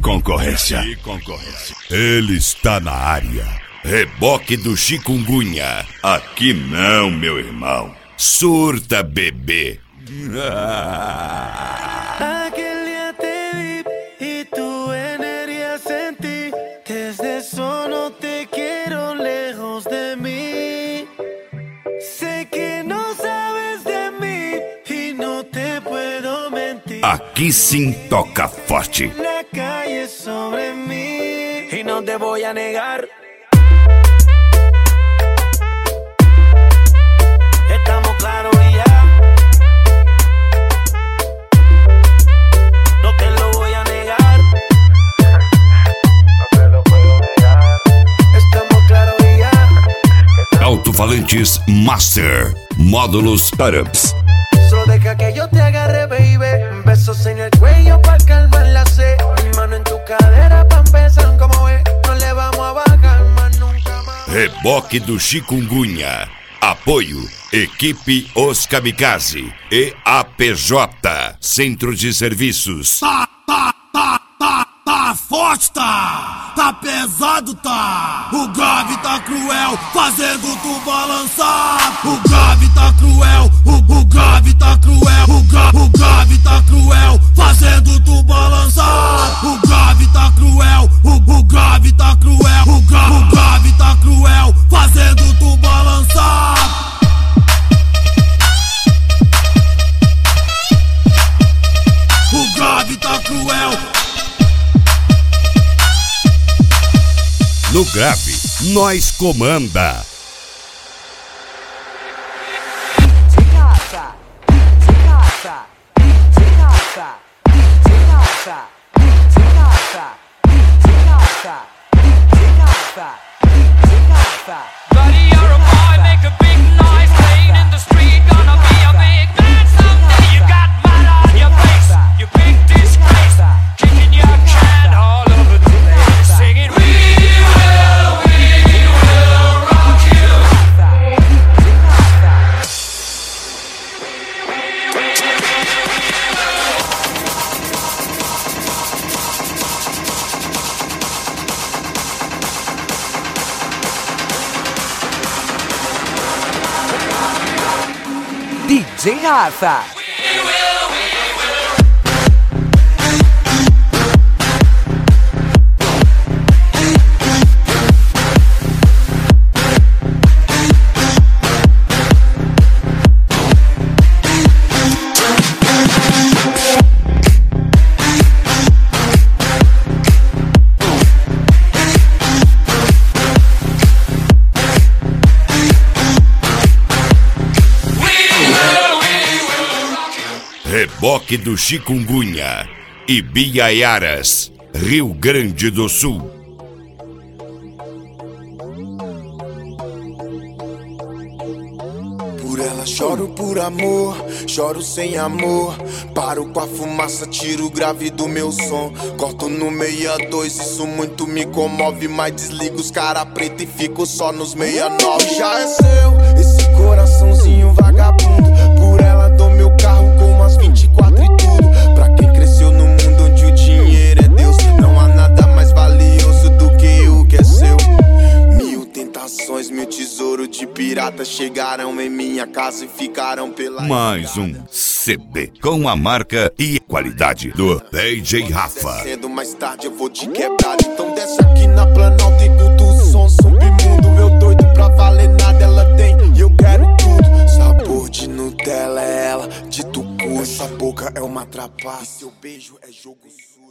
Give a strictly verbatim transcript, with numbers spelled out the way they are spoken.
concorrência. Ele está na área. Reboque do chikungunya. Aqui não, meu irmão. Surta, bebê. Aquel día te vi y tu energía sentí. Desde eso no te quiero lejos de mí. Sé que no sabes de mí y no te puedo mentir. Aqui sim toca forte. La calle sobre mí y no te voy a negar. Estamos claros y ya. No te lo voy a negar. No te lo puedo negar. Estamos claros y ya. Alto-falantes Master. Módulos Startups. Solo deja que yo te agarre, baby. Besos en el cuello pa' calmar la sed. Mi mano en tu cadera pa' empezar, como ves. No le vamos a bajar más nunca más. Reboque do chikungunya. Apoio, equipe Os Kamikaze e A P J, Centro de Serviços. Tá, tá, tá, tá, tá forte, tá, tá pesado, tá. O grave tá cruel, fazendo tu balançar. O grave tá cruel, o, o grave tá cruel, o, gra, o grave tá cruel, fazendo tu balançar. O grave tá cruel, o, o grave tá cruel, o, gra, o grave tá cruel, fazendo tu balançar. O grave tá cruel. No grave, nós comanda. Buddy, you're a boy, make a big noise, playing in the street, gonna be a big man someday. You got mud on your face, you big disgrace, kicking your can all over the place, singing we will, we will rock you. D J Rafa. Reboque do chikungunya. Ibiaiaras, Rio Grande do Sul. Por ela choro por amor, choro sem amor. Paro com a fumaça, tiro o grave do meu som. Corto no meia dois, isso muito me comove. Mas desligo os cara preta e fico só nos meia nove. Já é seu, esse coraçãozinho vagabundo. Por ela dou meu carro com umas vinte e quatro e tudo. Pra quem cresceu no mundo onde o dinheiro é Deus, não há nada mais valioso do que o que é seu. Mil tentações, mil tesouros de pirata chegaram em minha casa e ficaram pela... Mais um C D com a marca e qualidade do D J Rafa. Cedo mais tarde eu vou te quebrar. Então desce aqui na Planalto e curta o som. Submundo, meu doido pra valer nada. Ela tem e eu quero tudo. Sabor de Nutella é ela, de tucu. Essa boca é uma trapaça. E seu beijo é jogo sujo.